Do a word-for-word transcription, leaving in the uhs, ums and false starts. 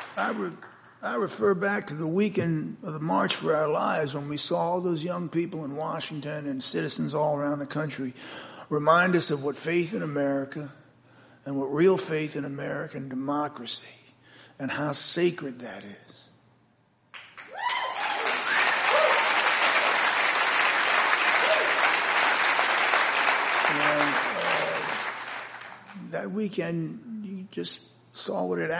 I, re- I refer back to the weekend of the March for Our Lives when we saw all those young people in Washington and citizens all around the country remind us of what faith in America and what real faith in American democracy and how sacred that is. And, uh, that weekend, you just saw what it